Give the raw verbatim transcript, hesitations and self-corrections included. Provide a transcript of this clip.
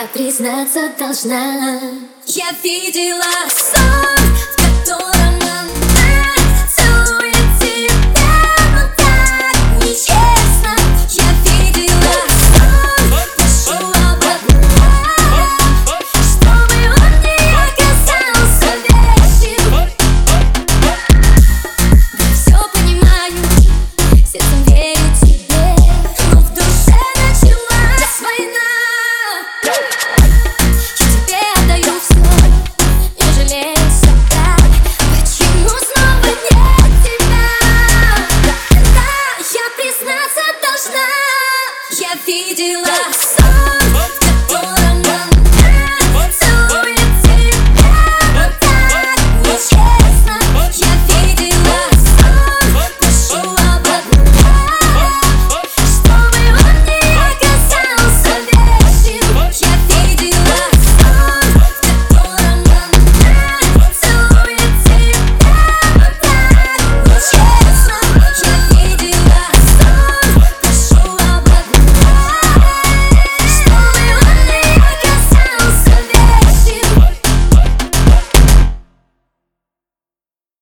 Я признаться должна, я видела сон, в котором она целует тебя, но так нечестно. Я видела сон, прошу обратно, чтобы он не оказался вечным. Все понимаю, сердцем верю тебе, но в душе началась война. Я видела сон.